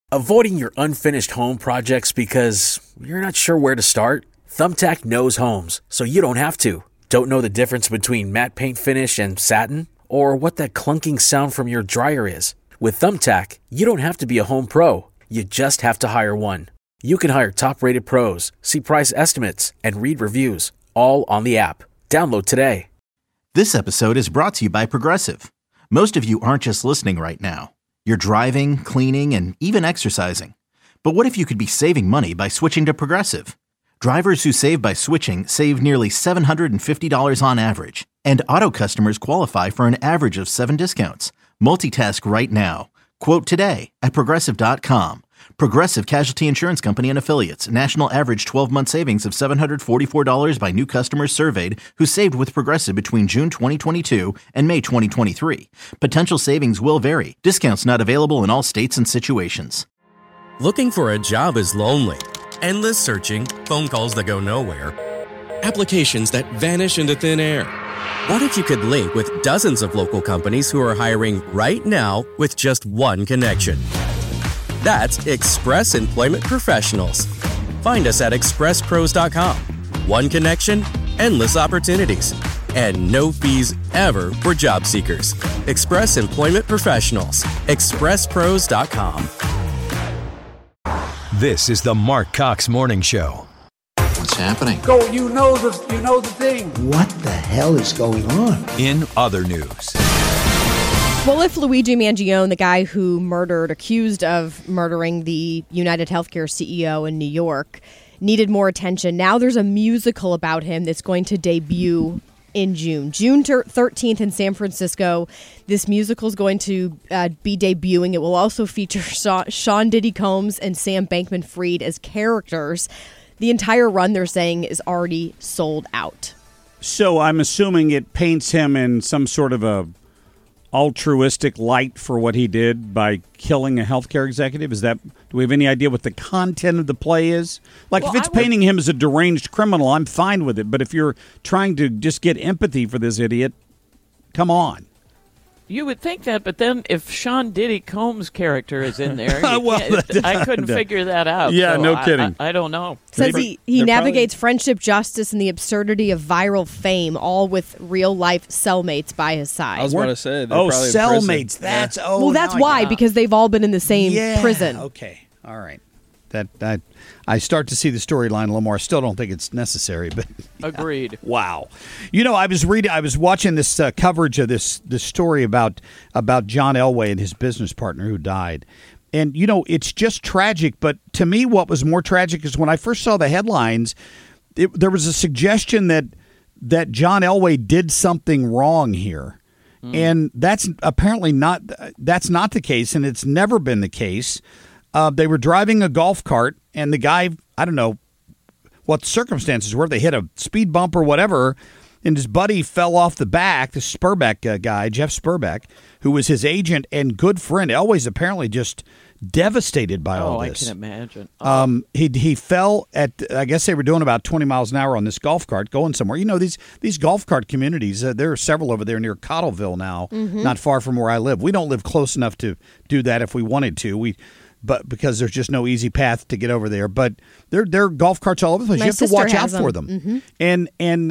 Avoiding your unfinished home projects because you're not sure where to start? Thumbtack knows homes, so you don't have to. Don't know the difference between matte paint finish and satin? Or what that clunking sound from your dryer is? With Thumbtack, you don't have to be a home pro. You just have to hire one. You can hire top-rated pros, see price estimates, and read reviews, all on the app. Download today. This episode is brought to you by Progressive. Most of you aren't just listening right now. You're driving, cleaning, and even exercising. But what if you could be saving money by switching to Progressive? Drivers who save by switching save nearly $750 on average. And auto customers qualify for an average of 7 discounts. Multitask right now. Quote today at Progressive.com. Progressive Casualty Insurance Company and Affiliates. National average 12-month savings of $744 by new customers surveyed who saved with Progressive between June 2022 and May 2023. Potential savings will vary. Discounts not available in all states and situations. Looking for a job is lonely. Endless searching, phone calls that go nowhere, applications that vanish into thin air. What if you could link with dozens of local companies who are hiring right now with just one connection? That's Express Employment Professionals. Find us at expresspros.com. One connection, endless opportunities, and no fees ever for job seekers. Express Employment Professionals. expresspros.com. This is the Mark Cox Morning Show. What's happening? Go, you know the thing. What the hell is going on? In other news. Well, if Luigi Mangione, the guy who accused of murdering the United Healthcare CEO in New York, needed more attention, now there's a musical about him that's going to debut in June 13th in San Francisco. This musical is going to be debuting. It will also feature Sean Diddy Combs and Sam Bankman-Fried as characters. The entire run, they're saying, is already sold out. So I'm assuming it paints him in some sort of a altruistic light for what he did by killing a healthcare executive. Do we have any idea what the content of the play is? Like, if it's painting him as a deranged criminal, I'm fine with it. But if you're trying to just get empathy for this idiot, come on. You would think that, but then if Sean Diddy Combs' character is in there, I couldn't figure that out. Yeah, so no kidding. I don't know. Says he navigates friendship, justice, and the absurdity of viral fame, all with real-life cellmates by his side. I was about to say, cellmates. That's why, because they've all been in the same prison. Okay, all right. That I start to see the storyline a little more. I still don't think it's necessary, but agreed. Wow. You know, I was watching this coverage of this story about John Elway and his business partner who died. And, you know, it's just tragic. But to me, what was more tragic is when I first saw the headlines, there was a suggestion that John Elway did something wrong here. And that's apparently not the case, and it's never been the case. They were driving a golf cart, and the guy, I don't know what the circumstances were. They hit a speed bump or whatever, and his buddy fell off the back, the Spurbeck guy, Jeff Spurbeck, who was his agent and good friend. Elway's apparently just devastated by all this. I can imagine. He fell at, I guess they were doing about 20 miles an hour on this golf cart going somewhere. You know, these golf cart communities, there are several over there near Cottleville now, not far from where I live. We don't live close enough to do that if we wanted to. But because there's just no easy path to get over there. But there are golf carts all over the place. You have to watch out for them. And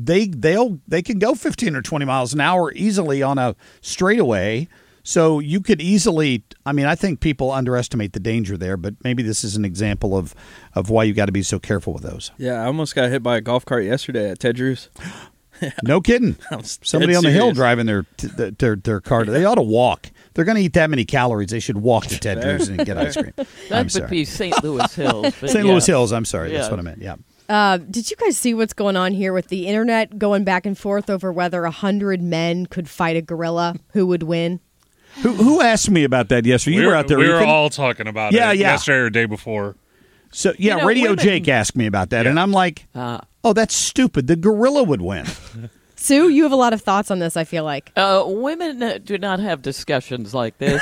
they can go 15 or 20 miles an hour easily on a straightaway. So you could easily, I think people underestimate the danger there, but maybe this is an example of why you got to be so careful with those. Yeah, I almost got hit by a golf cart yesterday at Ted Drew's. No kidding. Somebody on the hill driving their car. They ought to walk. They're going to eat that many calories. They should walk to Ted Drew's and get ice cream. That would be St. Louis Hills. St. Louis Hills, I'm sorry. That's what I meant, yeah. Did you guys see what's going on here with the internet going back and forth over whether 100 men could fight a gorilla? Who would win? Who asked me about that yesterday? You were out there. We were all talking about it yesterday or the day before. So, Radio Jake asked me about that, and I'm like, oh, that's stupid. The gorilla would win. Sue, you have a lot of thoughts on this, I feel like. Women do not have discussions like this.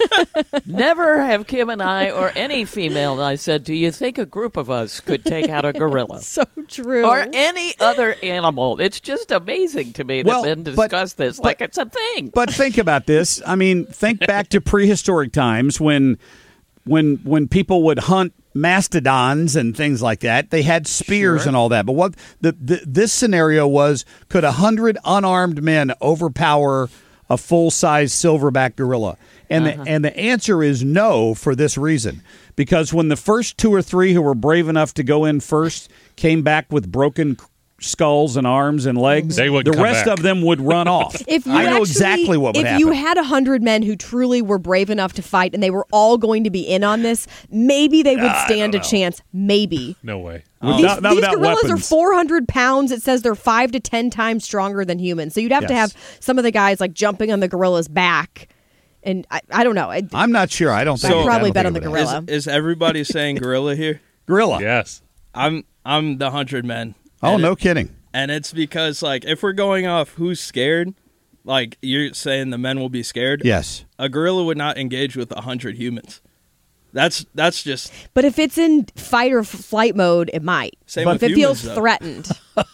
Never have Kim and I, or any female, and I said, do you think a group of us could take out a gorilla? So true. Or any other animal. It's just amazing to me that men discuss this like it's a thing. But think about this. Think back to prehistoric times when when people would hunt mastodons and things like that, they had spears and all that. But what this scenario was, could 100 unarmed men overpower a full-size silverback gorilla? And the answer is no, for this reason. Because when the first 2 or 3 who were brave enough to go in first came back with broken skulls and arms and legs, the rest of them would run off. I know exactly what would happen. If you had 100 men who truly were brave enough to fight and they were all going to be in on this, maybe they would stand a chance. Maybe. No way. These gorillas are 400 pounds. It says they're 5 to 10 times stronger than humans. So you'd have to have some of the guys like jumping on the gorilla's back. And I don't know. I'm not sure. I don't think. I'd probably bet on the gorilla. Is everybody saying gorilla here? Gorilla. Yes. I'm the 100 men. Oh, no kidding. And it's because, like, if we're going off who's scared, like, you're saying the men will be scared. Yes. A gorilla would not engage with 100 humans. That's just... But if it's in fight or flight mode, it might. Same but with if it humans, feels threatened.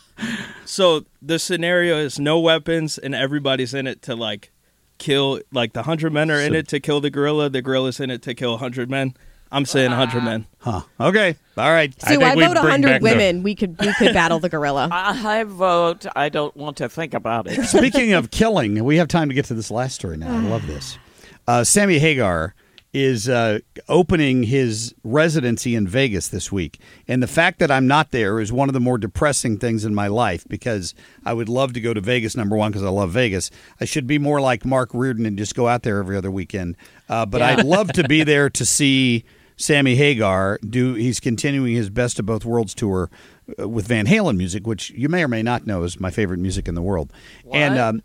So the scenario is no weapons, and everybody's in it to, like, kill... Like, the 100 men are in it to kill the gorilla's in it to kill 100 men. I'm saying 100 men. Huh. Okay. All right. So I vote 100 women. We could battle the gorilla. I vote. I don't want to think about it. Speaking of killing, we have time to get to this last story now. I love this. Sammy Hagar is opening his residency in Vegas this week. And the fact that I'm not there is one of the more depressing things in my life, because I would love to go to Vegas, number one, because I love Vegas. I should be more like Mark Reardon and just go out there every other weekend. But I'd love to be there to see Sammy Hagar he's continuing his Best of Both Worlds tour with Van Halen music, which you may or may not know is my favorite music in the world. What?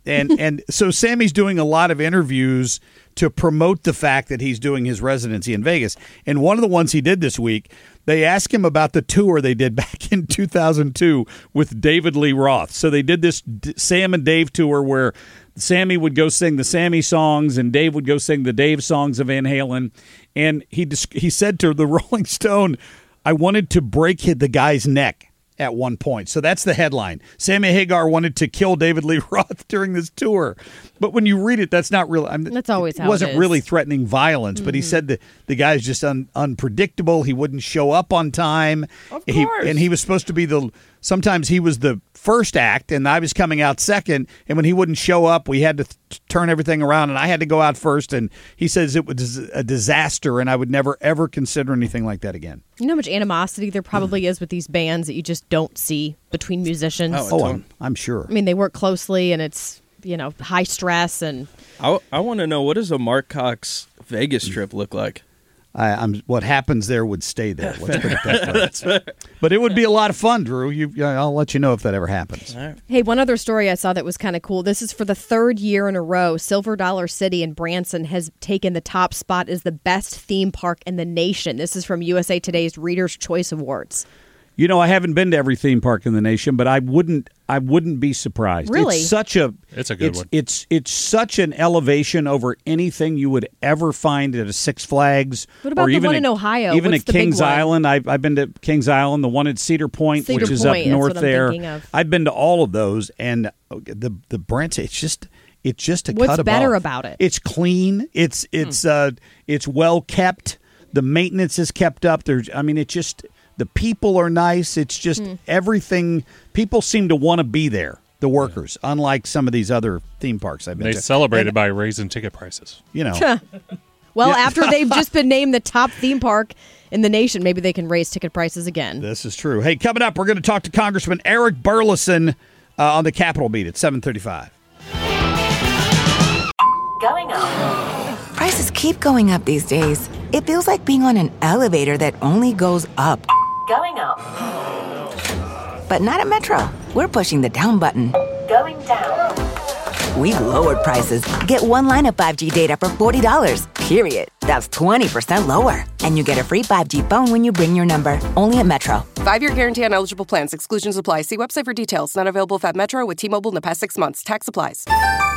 And so Sammy's doing a lot of interviews to promote the fact that he's doing his residency in Vegas. And one of the ones he did this week, they asked him about the tour they did back in 2002 with David Lee Roth. So they did this Sam and Dave tour where Sammy would go sing the Sammy songs and Dave would go sing the Dave songs of Van Halen. And he said to the Rolling Stone, I wanted to break the guy's neck at one point. So that's the headline. Sammy Hagar wanted to kill David Lee Roth during this tour. But when you read it, that's not really... that's always how it is. It wasn't really threatening violence, but he said that the guy's just unpredictable. He wouldn't show up on time. Of course. And he was supposed to be sometimes he was the first act, and I was coming out second, and when he wouldn't show up, we had to turn everything around, and I had to go out first, and he says it was a disaster, and I would never, ever consider anything like that again. You know how much animosity there probably is with these bands that you just don't see between musicians? I'm sure. I mean, they work closely, and it's, high stress. And I want to know, what does a Mark Cox Vegas trip look like? What happens there would stay there. Let's put it that way. That's fair. But it would be a lot of fun, Drew. I'll let you know if that ever happens. All right. Hey, one other story I saw that was kind of cool. This is for the third year in a row. Silver Dollar City in Branson has taken the top spot as the best theme park in the nation. This is from USA Today's Reader's Choice Awards. I haven't been to every theme park in the nation, but I wouldn't be surprised. Really? It's a good one. It's such an elevation over anything you would ever find at a Six Flags. What about or the even one in Ohio? Even What's at the big Kings one? Island. I've been to Kings Island, the one at Cedar Point, which is up north there. Thinking of. I've been to all of those, and the Branson, it's just a What's cut above. better about it? It's clean. It's well kept. The maintenance is kept up. The people are nice. It's just everything. People seem to want to be there, the workers, unlike some of these other theme parks I've been to. They celebrated by raising ticket prices. Well, after they've just been named the top theme park in the nation, maybe they can raise ticket prices again. This is true. Hey, coming up, we're going to talk to Congressman Eric Burlison on the Capitol Beat at 7:35. Going up. Prices keep going up these days. It feels like being on an elevator that only goes up. Going up. But not at Metro. We're pushing the down button. Going down. We've lowered prices. Get one line of 5G data for $40, period. That's 20% lower. And you get a free 5G phone when you bring your number. Only at Metro. 5-year guarantee on eligible plans. Exclusions apply. See website for details. Not available at Metro with T-Mobile in the past 6 months. Tax applies.